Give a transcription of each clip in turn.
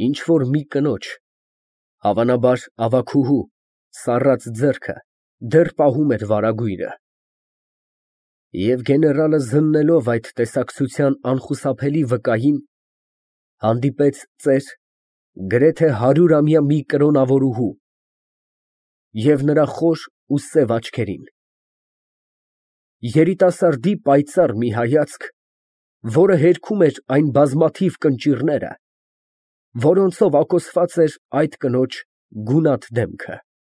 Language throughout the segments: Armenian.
Ինչ որ մի կնոջ, հավանաբար ավագուհու, սառած ձեռքը դեռ պահում էր վարագույրը։ Եվ գեներալը զննելով այդ տեսակցության անխուսափելի վկային, հանդիպեց ծեր, գրեթե 100-ամյա մի կրոնավորուհու և նրա խոր ու սև աչքերին։ Երիտասարդի պայծառ մի հայացք, որը հերքում էր այն բազմաթիվ կնճիռները, որոնցով ակոսված էր այդ կնոջ գունատ դեմքը։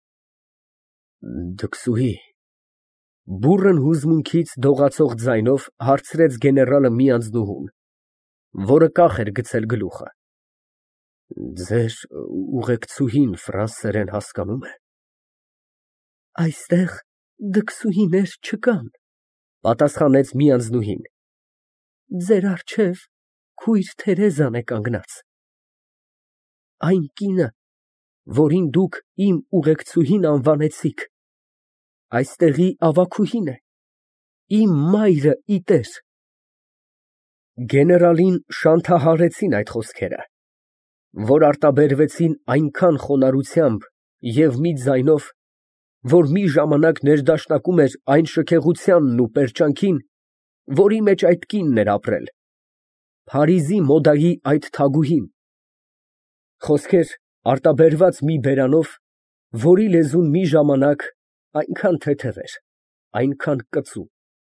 Դքսուհի, բուռն հուզմունքից դողացող ձայնով հարցրեց գեներալը մի անձնուհուն, որը կախ էր գցել գլուխը։ Ձեր ուղեկցուհին ֆրանսերեն հասկանո՞ւմ է։ Այստեղ դքսուհիներ չկան, պատասխանեց մի անձնուհին։ Ձեր առջև քույր Թերեզան է կանգնած։ Այն կինը, որին դուք իմ ուղեկցուհին անվանեցիք, այստեղի ավագուհին է, իմ մայրը ի տեր։ Գեներալին շանթահարեցին այդ խոսքերը, որ արտաբերվեցին այնքան խոնարհությամբ և մի ձայնով, որ մի ժամանակ ներդաշնակում էր այն շքեղությանն ու պերճանքին, որի մեջ այդ կինն էր ապրել, Փարիզի մոդայի այդ թագուհին, խոսքեր արտաբերված մի բերանով, որի լեզուն մի ժամանակ այնքան թեթև էր, այնքան կծու։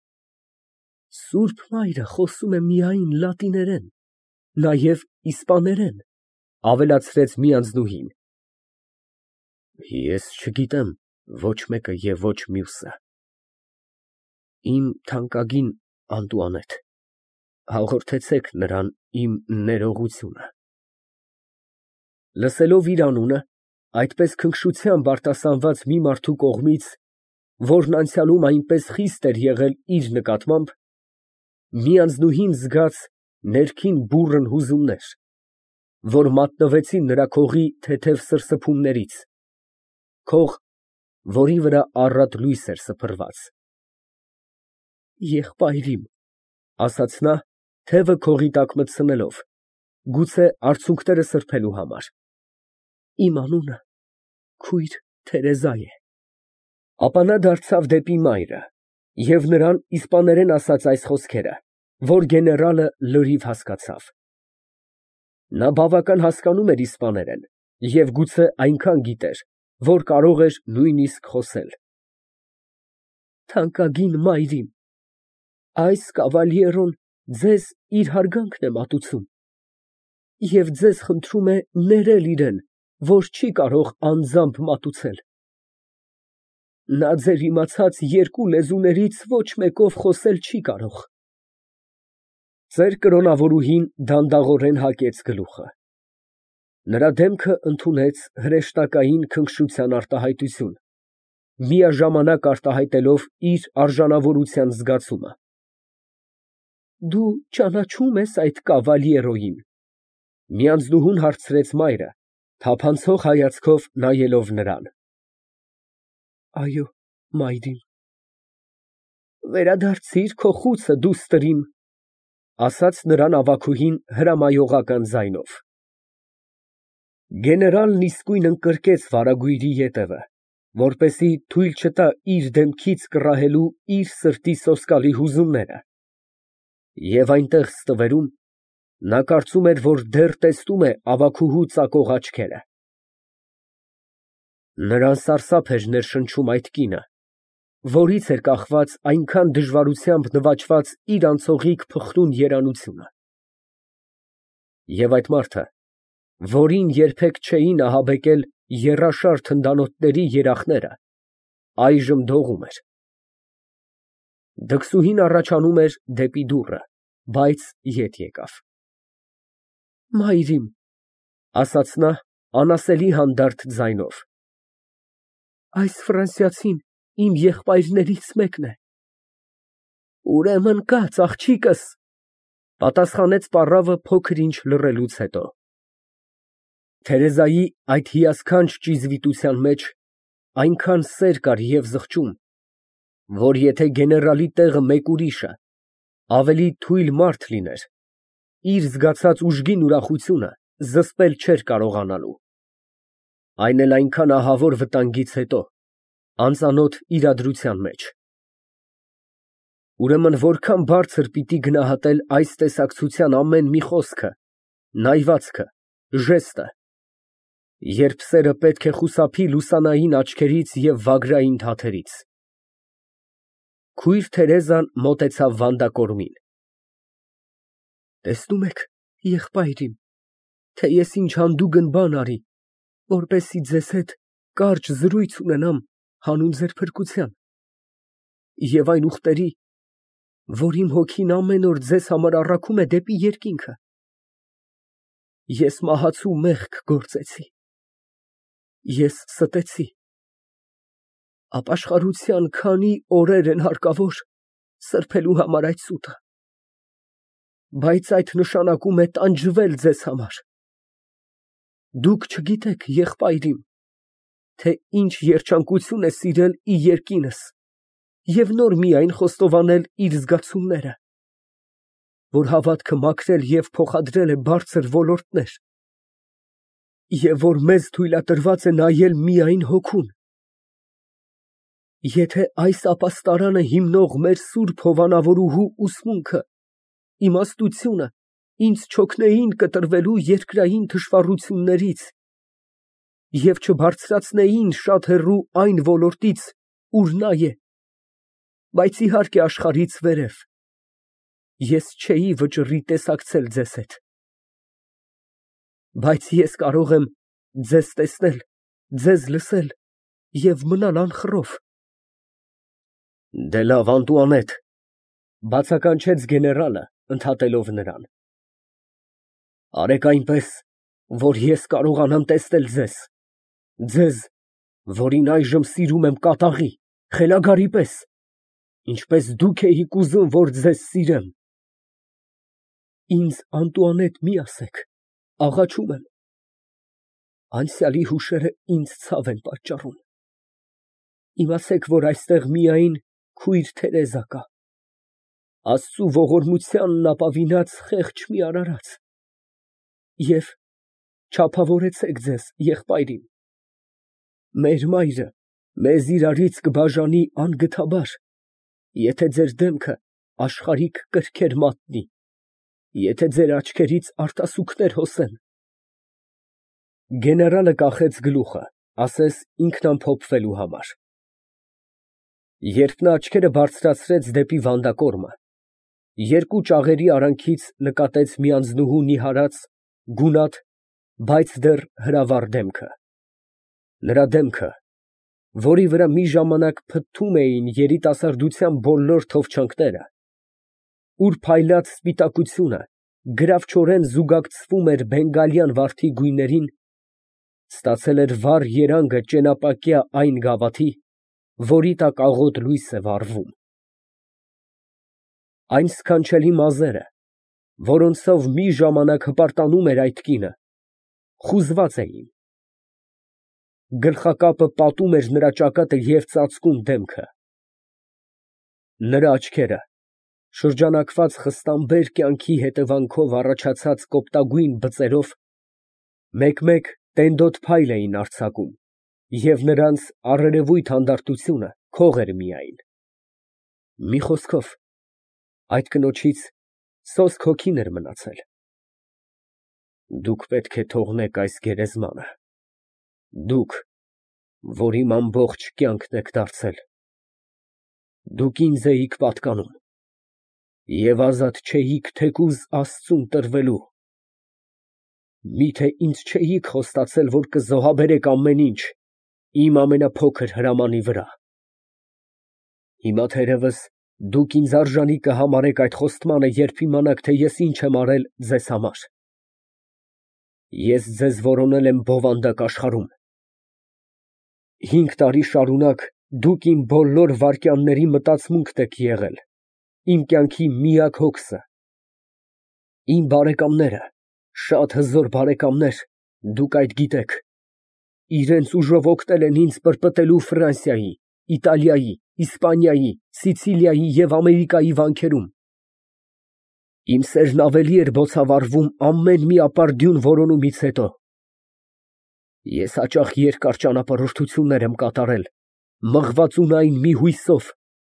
Սուրբ Մայրը խոսում է միայն լատիներեն, նաև իսպաներեն, ավելացրեց մի անձնուհին։ Ես չգիտեմ ոչ մեկը և ոչ մյուսը։ Իմ թանկագին Անտուանետ, հաղորդեցեք նրան իմ ներողությունը։ Լսելով իր անունը, այդպես քնքշությամբ արտասանված մի մարդու կողմից, որն անցյալում այնպես խիստ էր եղել իր նկատմամբ, մի անձնուհին զգաց ներքին բուռն հուզումներ, որ մատնվեցին նրա քողի թեթև սրսփումներից, քող, որի վրա առատ լույս էր սփռված։ Եղբայրիմ, ասաց նա, թևը քողի տակ մտցնելով, գուցե արցունքները սրբելու համար, իմ անունը քույր Թերեզա է։ Ապա նա դարձավ դեպի մայրը և նրան իսպաներեն ասաց այս խոսքերը, որ գեներալը լրիվ հասկացավ։ Նա բավական հասկանում էր իսպաներեն և գուցե այնքան գիտեր, որ կարող էր նույնիսկ խոսել։ Թանկագին մայրիմ, այս կավալիերոն ձեզ իր հարգանքն է մատուցում և ձեզ խնդրում է ներել իրան, որ չի կարող անձամբ մատուցել։ Նա ձեր իմացած երկու լեզուներից ոչ մեկով խոսել չի կարող։ Ծեր կրոնավորուհին դանդաղորեն հագեց գլուխը։ Նրա դեմքը ընդունեց հրեշտակային քնքշության արտահայտություն, միաժամանակ արտահայտելով իր արժանավորության զգացումը։ Դու ճանաչո՞ւմ ես այդ կավալիերոյին, մի անձնուհուն հարցրեց մայրը, թափանցող հայացքով նայելով նրան։ Այո, մայրիմ։ Վերադարձիր քո խուցը, դուստր իմ, ասաց նրան ավագուհին հրամայողական ձայնով։ Գեներալն իսկույն ընկրկեց վարագույրի ետևը, որպեսզի թույլ չտա իր դեմքից կռահելու իր սրտի սոսկալի հուզումները, և այնտեղ ստվերում նա կարծում էր, որ դեռ տեսնում է ավագուհու ծակող աչքերը։ Նրան սարսափ էր ներշնչում այդ կինը, որից էր կախված այնքան դժվարությամբ նվաճված իր անցողիկ փխրուն երանությունը։ Եվ այդ մարդը, որին երբեք չէին ահաբեկել եռաշար թնդանոթների երախները, այժմ դողում էր։ Դքսուհին առաջանում էր դեպի դուռը, բայց ետ եկավ։ Մայրիմ, ասաց նա անասելի հանդարտ ձայնով, այս ֆրանսիացին իմ եղբայրներից մեկն է։ Ուրեմն կաց, աղջիկս, պատասխանեց պառավը փոքր ինչ լռելուց հետո։ Թերեզայի այդ հիասքանչ ճիզվիտության մեջ այնքան սեր կար և զղջում, որ եթե գեներալի տեղը մեկ ուրիշը, ավելի թույլ մարդ լիներ, իր զգացած ուժգին ուրախությունը զսպել չէր կարողանալու։ Այն էլ այնքան ահավոր վտանգից հետո, անծանոթ իրադրության մեջ։ Ուրեմն որքան բարձր պիտի գնահատել այս տեսակցության ամեն մի խոսքը, նայվածքը, ժեստը, երբ սերը պետք է խուսափի լուսանային աչքերից և վագրային թաթերից։ Քույր Թերեզան մոտեցավ վանդակորմին։ Տեսնում եք, եղբայր իմ, թե ես ինչ հանդուգն բան արի, որպեսզի ձեզ հետ կարճ զրույց ունենամ հանուն ձեր փրկության և այն ուխտերի, որ իմ հոգին ամեն օր ձեզ համար առաքում է դեպի երկինքը։ Ես մահացու մեղք գործեցի, ես ստեցի, ապաշխարության քանի օրեր են հարկավոր սրբելու համար այդ սուտը, բայց այդ նշանակում է տանջվել ձեզ համար։ Դուք չգիտեք, եղբայր իմ, թե ինչ երջանկություն է սիրել ի երկինս և նոր միայն խոստովանել իր զգացումները, որ հավատքը մաքրել և փոխադրել է բարձր ոլորտներ, և որ մեզ թույլատրված է նայել միայն հոգուն։ Եթե այս ապաստարանը հիմնող մեր սուրբ հովանավորուհու ուսմունքը, իմաստությունը ինձ չօգնեին կտրվելու երկրային թշվառություններից և չբարձրացնեին շատ հեռու այն ոլորտից, ուր նա է, բայց իհարկե աշխարհից վերև, ես չէի վճռի տեսակցել ձեզ հետ։ Բայց ես կարող եմ ձեզ տեսնել, ձեզ լսել և մնալ անխռով։ Դե լավ, Անտուանետ, բացականչեց գեներալը, ընդհատելով նրան, արեք այնպես, որ ես կարողանամ տեսնել ձեզ, որին այժմ սիրում եմ կատաղի, խելագարի պես, ինչպես դուք էիք ուզում, որ ձեզ սիրեմ։ Ինձ Անտուանետ մի ասեք, աղաչում եմ, անցյալի հուշերը ինձ ցավ են պատճառում։ Իմացեք, որ այստեղ միայն քույր Թերեզա կա, Աստծու ողորմությանն ապավինած խեղճ մի արարած, և չափավորեցեք ձեզ, եղբայր իմ, մեր մայրը մեզ իրարից կբաժանի անգթաբար, եթե ձեր դեմքը աշխարհիկ կրքեր մատնի, եթե ձեր աչքերից արտասուքներ հոսեն։ Գեներալը կախեց գլուխը, ասես ինքնամփոփվելու համար։ Երբ նա աչքերը բարձրացրեց դեպի վանդակորմը, երկու ճաղերի արանքից նկատեց մի անձնուհու նիհարած, գունատ, բայց դեռ հրավառ դեմքը։ Նրա դեմքը, որի վրա մի ժամանակ փթթում էին երիտասարդության բոլոր թովչանքները, ուր փայլած սպիտակությունը գրավչորեն զուգակցվում էր բենգալյան վարդի գույներին, ստացել էր վառ երանգը ճենապակյա այն գավաթի, որի տակ աղոտ լույս է վառվում։ Այն սքանչելի մազերը, որոնցով մի ժամանակ հպարտանում էր այդ կինը, խուզված էին։ Գլխակապը պատում էր նրա ճակատը և ծածկում դեմքը։ Նրա աչքերը, շրջանակված խստամբեր կյանքի հետևանքով առաջացած կոպտագույն բծերով, մեկ֊մեկ տենդոտ փայլ էին արձակում, և նրանց առերևույթ հանդարտությունը քող էր միայն։ Մի խոսքով, այդ կնոջից սոսկ հոգին էր մնացել։ Դուք պետք է թողնեք այս գերեզմանը, դուք, որ իմ ամբողջ կյանքն եք դարձել։ Դուք ինձ էիք պատկանում և ազատ չէիք թեկուզ Աստծուն տրվելու։ Միթե ինձ չէիք խոստացել, որ կզոհաբերեք ամեն ինչ իմ ամենափոքր հրամանի վրա։ Հիմա թերևս դուք ինձ արժանի կհամարեք այդ խոստմանը, երբ իմանաք, թե ես ինչ եմ արել ձեզ համար։ Ես ձեզ որոնել եմ բովանդակ աշխարհում։ 5 տարի շարունակ դուք իմ բոլոր վայրկյանների մտածմունքն եք եղել, իմ կյանքի միակ հոգսը։ Իմ բարեկամները, շատ հզոր բարեկամներ, դուք այդ գիտեք, իրենց ուժով օգնել են ինձ պրպտելու Ֆրանսիայի, Իտալիայի, Իսպանիայի, Սիցիլիայի և Ամերիկայի վանքերում։ Իմ սերն ավելի էր բոցավառվում ամեն մի ապարդյուն որոնումից հետո։ Ես հաճախ երկար ճանապարհորդություններ եմ կատարել, մղված ունայն մի հույսով։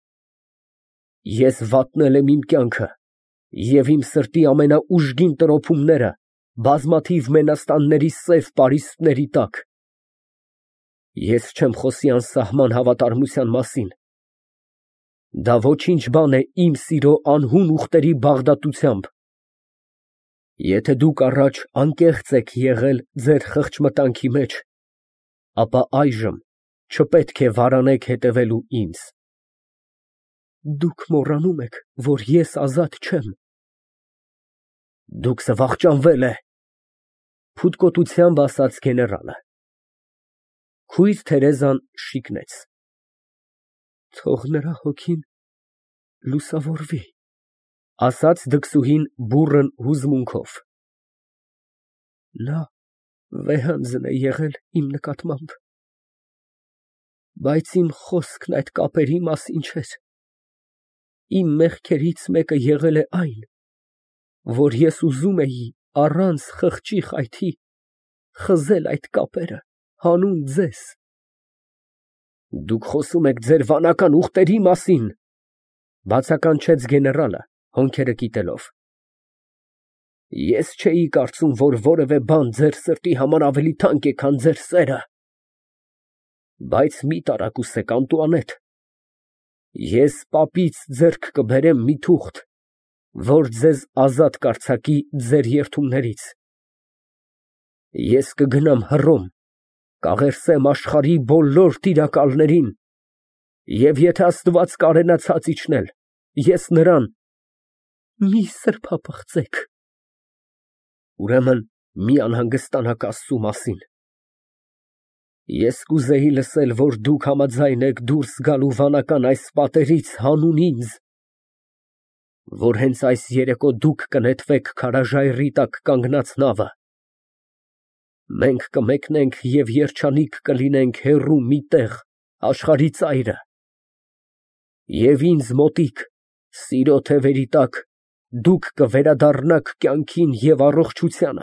Ես վատնել եմ իմ կյանքը և իմ սրտի ամենաուժգին տրոփումները բազմաթիվ մենաստանների սև պարիսպների տակ։ Ես չեմ խոսի անսահման հավատարմության մասին։ Դա ոչինչ բան է իմ սիրո անհուն ուղտերի բաղդատությամբ։ Եթե դուք առաջ անկեղծ եք եղել ձեր խղճմտանքի մեջ, ապա այժմ չպետք է վարանեք հետևելու ինձ։ Դուք մոռանում եք, որ ես ազատ չեմ։ Դուք սվախճանվել է, փութկոտությամբ ասաց գեներալը։ Քույր Թերեզան շիկնեց։ Թող նրա հոգին լուսավորվի, ասաց դքսուհին բուռն հուզմունքով։ Նա վեհանձն է եղել իմ նկատմամբ, բայց իմ խոսքն այդ կապերի մասին չէր։ Իմ մեղքերից մեկը եղել է այն, որ ես ուզում էի առանց խղճի խայթի խզել այդ կապերը հանուն ձեզ։ Դուք խոսում եք ձեր վանական ուղտերի մասին, բացականչեց գեներալը, հոնքերը կիտելով։ Ես չէի կարծում, որ որևէ բան ձեր սրտի համար ավելի թանկ է, քան ձեր սերը։ Բայց մի տարակուսեք, Անտուանետ, ես պապից ձեռք կբերեմ մի թուղթ, որ ձեզ ազատ կարձակի ձեր երդումներից։ Ես կգնամ Հռոմ, կաղերսեմ աշխարհի բոլոր տիրակալներին, և եթե Աստված կարենա ցած իջնել, ես նրան… Մի սրբապղծեք։ Ուրեմն մի անհանգստանաք Աստծու մասին։ Ես կուզեի լսել, որ դուք համաձայն եք դուրս գալու վանական այս պատերից հանուն ինձ, որ հենց այս երեկո դուք կնետվեք քարաժայռի տակ կանգնած նավը։ Մենք կմեկնենք և երջանիկ կլինենք հեռու մի տեղ աշխարհի ծայրը։ Եվ ինձ մոտիկ, սիրո թևերի տակ, դուք կվերադառնաք կյանքին և առողջությանը։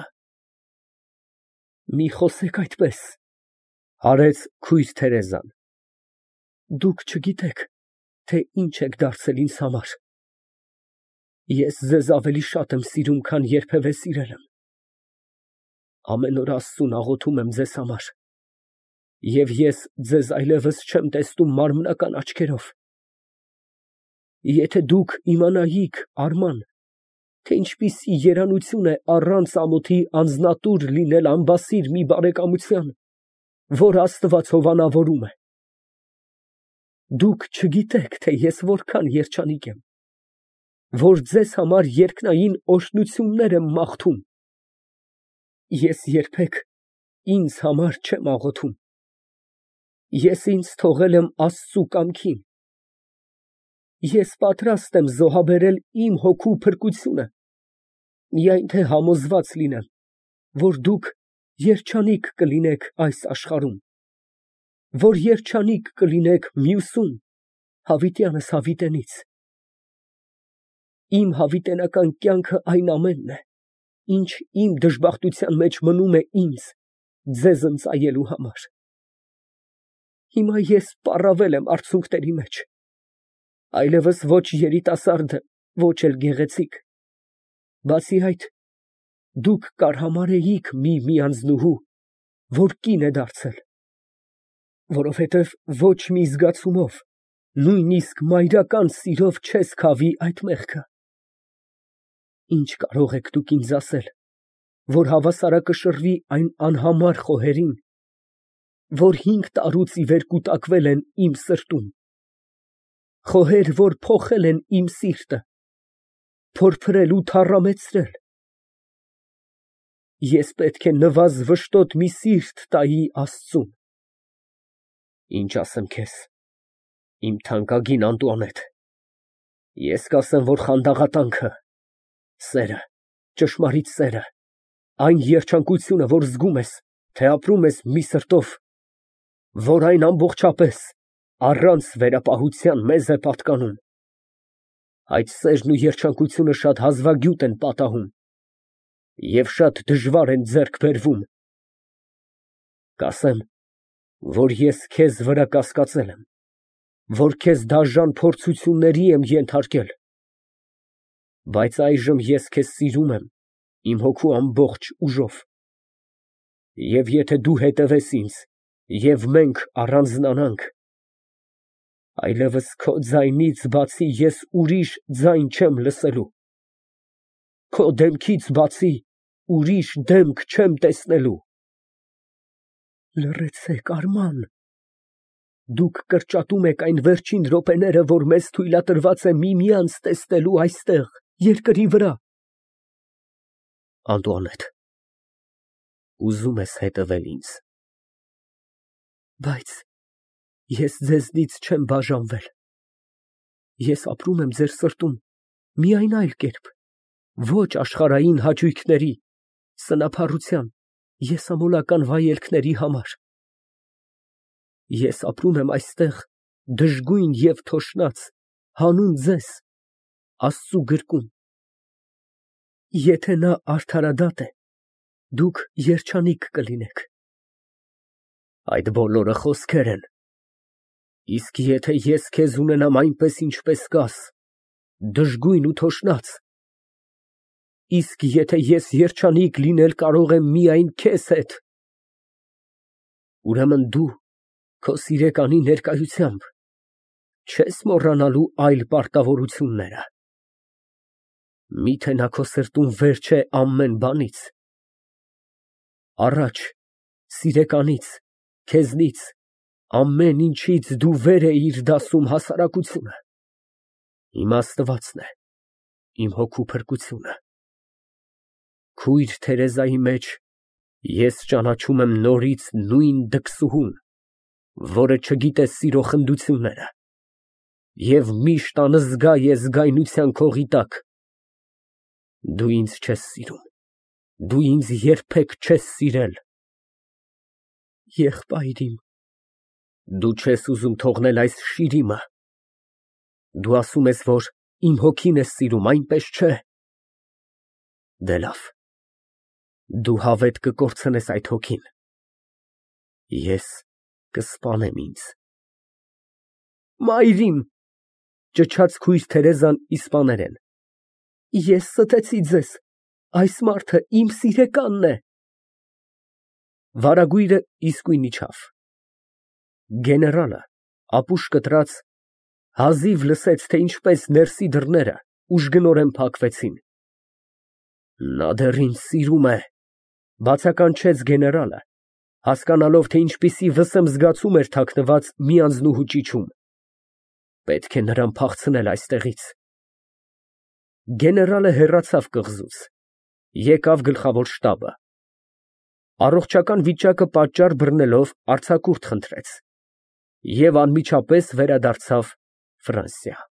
Մի խոսեք այդպես, հարեց քույր Թերեզան։ Դուք չգիտեք, թե ինչ եք դարձել ինձ համար։ Ես ձեզ ավելի շատ եմ սիրում, քան երբևէ սիրել եմ։ Ամեն օր Աստծուն աղոթում եմ ձեզ համար, և ես ձեզ այլևս չեմ տեսնում մարմնական աչքերով։ Եթե դուք իմանայիք, Արման, թե ինչպիսի երանություն է առանց ամոթի անձնատուր լինել անբասիր մի բարեկամության, որ Աստված հովանավորում է։ Դուք չգիտեք, թե ես որքան երջանիկ եմ, որ ձեզ համար երկնային օրհնություններ եմ մաղթում։ Ես երբեք ինձ համար չեմ աղոթում։ Ես ինձ թողել եմ Աստծու կամքին։ Ես պատրաստ եմ զոհաբերել իմ հոգու փրկությունը, միայն թե համոզված լինեմ, որ դուք երջանիկ կլինեք այս աշխարհում, որ երջանիկ կլինեք մյուսում, հավիտյանս հավիտենից։ Իմ հավիտենական կյանքը այն ամենն է, ինչ իմ դժբախտության մեջ մնում է ինձ, ձեզ ընծայելու համար։ Հիմա ես պառավել եմ արցունքների մեջ, այլևս ոչ երիտասարդ, ոչ էլ գեղեցիկ։ Բացի այդ, դուք կարհամարհեիք մի անձնուհու, որ կին է դարձել, որովհետև ոչ մի զգացումով, նույնիսկ մայրական սիրով չես քավի այդ մեղքը։ Ինչ կարող եք դուք ինձ ասել, որ հավասարակշռվի այն անհամար խոհերին, որ 5 տարուց ի վեր կուտակվել են իմ սրտում, խոհեր, որ փոխել են իմ սիրտը, փորփրել ու թառամեցրել։ Ես պետք է նվազ-վշտոտ մի սիրտ տայի Աստծուն։ Ինչ ասեմ քեզ, իմ թանկագին Անտուանետ, ես կասեմ, որ խանդաղատանքը, սերը, ճշմարիտ սերը, այն երջանկությունը, որ զգում ես, թե ապրում ես մի սրտով, որ այն ամբողջապես, առանց վերապահության մեզ է պատկանում, Այդ սերն ու երջանկությունը շատ հազվագյուտ են պատահում և շատ դժվար են ձեռք բերվում։ Կասեմ, որ ես քեզ վրա կասկածել եմ, որ քեզ դաժան փորձությունների եմ ենթարկել, բայց այժմ ես քեզ սիրում եմ իմ հոգու ամբողջ ուժով, և եթե դու հետևես ինձ, և մենք առանձնանանք, այլևս քո ձայնից բացի ես ուրիշ ձայն չեմ լսելու, քո դեմքից բացի ուրիշ դեմք չեմ տեսնելու։ Լռեցեք, Արման, դուք կրճատում եք այն վերջին րոպեները, որ մեզ թույլատրված է միմյանց տեսնելու այստեղ, երկրի վրա։ Անդուանետ, ուզում ես հետևել ինձ, բայց ես ձեզնից չեմ բաժանվել, ես ապրում եմ ձեր սրտում միայն այլ կերպ, ոչ աշխարհային հաճույքների, սնափառության, եսամոլական վայելքների համար, ես ապրում եմ այստեղ դժգույն և թոշնած, հանուն ձեզ, Աստծու գրկում, եթե նա արդարադատ է, դուք երջանիկ կլինեք։ Այդ բոլորը խոսքեր են, իսկ եթե ես քեզ ունենամ այնպես, ինչպես կաս, դժգույն ու թոշնած, իսկ եթե ես երջանիկ լինել կարող եմ միայն քեզ հետ, ուրեմն դու քո սիրեկանի ներկայությամբ չես մոռանալու այլ պարտավորությունները։ Միթե նա քո սրտում վերջ է ամեն բանից, առաջ սիրեկանից, քեզնից, ամեն ինչից դու վեր էիր դասում հասարակությունը, հիմա աստվածն է, իմ հոգու փրկությունը։ Քույր Թերեզայի մեջ ես ճանաչում եմ նորից նույն դքսուհուն, որը չգիտե սիրո խնդությունները և միշտ անզգա է զգայնության քողի տակ։ Դու ինձ չես սիրում, դու ինձ երբեք չես սիրել։ Եղբայր իմ, դու չես ուզում թողնել այս շիրիմը, դու ասում ես, որ իմ հոգին ես սիրում, այնպես չէ։ Դե լավ, դու հավետ կկորցնես այդ հոգին, ես կսպանեմ ինձ։ Մայր իմ, ճչաց քույր Թերեզան իսպաներեն, ես ստեցի ձեզ, այս մարդը իմ սիրեկանն է։ Վարագույրը իսկույն իջավ։ Գեներալը, ապուշ կտրած, հազիվ լսեց, թե ինչպես ներսի դռները ուժգնորեն փակվեցին։ Նա դեռ ինձ սիրում է, բացականչեց գեներալը, հասկանալով, թե ինչպիսի վսեմ զգացում էր թաքնված մի անձնուհու ճիչում։ Պետք է նրան փախցնել այստեղից։ Գեներալը հեռացավ կղզուց, եկավ գլխավոր շտաբը, առողջական վիճակը պատճառ բռնելով արձակուրդ խնդրեց և անմիջապես վերադարձավ Ֆրանսիա։